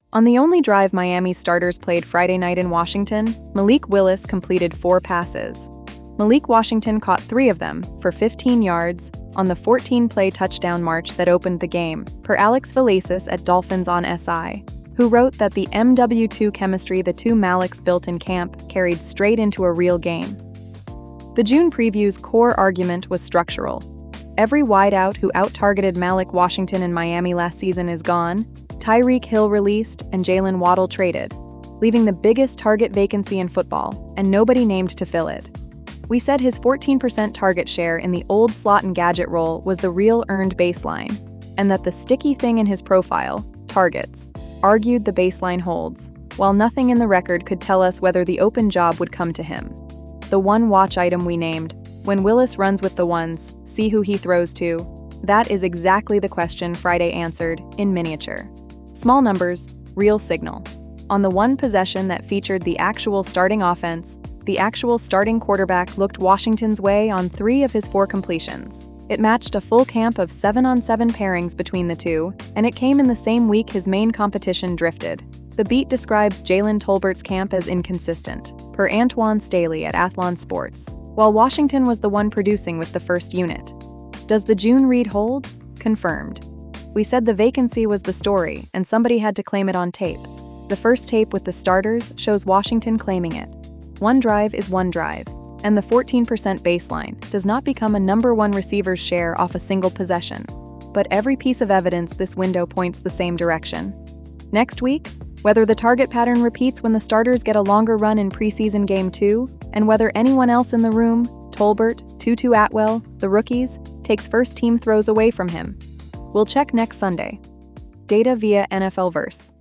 On the only drive Miami starters played Friday night in Washington, Malik Willis completed 4 passes. Malik Washington caught 3 of them for 15 yards on the 14-play touchdown march that opened the game, per Alex Valasis at Dolphins on SI, who wrote that the MW2 chemistry the two Maliks built in camp carried straight into a real game. The June preview's core argument was structural. Every wideout who out-targeted Malik Washington in Miami last season is gone, Tyreek Hill released, and Jalen Waddle traded, leaving the biggest target vacancy in football, and nobody named to fill it. We said his 14% target share in the old slot and gadget role was the real earned baseline, and that the sticky thing in his profile, targets, argued the baseline holds, while nothing in the record could tell us whether the open job would come to him. The one watch item we named, when Willis runs with the ones, see who he throws to, that is exactly the question Friday answered, in miniature. Small numbers, real signal. On the one possession that featured the actual starting offense, the actual starting quarterback looked Washington's way on 3 of his 4 completions. It matched a full camp of 7-on-7 pairings between the two, and it came in the same week his main competition drifted. The beat describes Jalen Tolbert's camp as inconsistent, per Antoine Staley at Athlon Sports, while Washington was the one producing with the first unit. Does the June read hold? Confirmed. We said the vacancy was the story, and somebody had to claim it on tape. The first tape with the starters shows Washington claiming it. One drive is one drive, and the 14% baseline does not become a number 1 receiver's share off a single possession. But every piece of evidence this window points the same direction. Next week, whether the target pattern repeats when the starters get a longer run in preseason Game 2, and whether anyone else in the room, Tolbert, Tutu Atwell, the rookies, takes first-team throws away from him. We'll check next Sunday. Data via NFL Verse.